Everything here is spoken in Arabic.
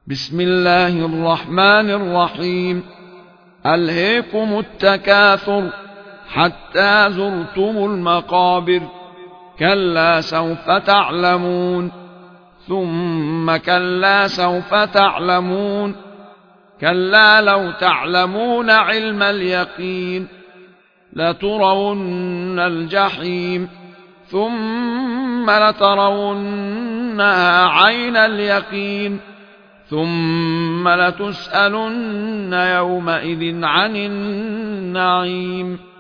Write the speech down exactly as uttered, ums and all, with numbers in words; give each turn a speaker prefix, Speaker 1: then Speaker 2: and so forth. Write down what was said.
Speaker 1: بسم الله الرحمن الرحيم. ألهيكم التكاثر حتى زرتم المقابر، كلا سوف تعلمون ثم كلا سوف تعلمون، كلا لو تعلمون علم اليقين لترون الجحيم ثم لترونها عين اليقين ثم لتسألن يومئذ عن النعيم.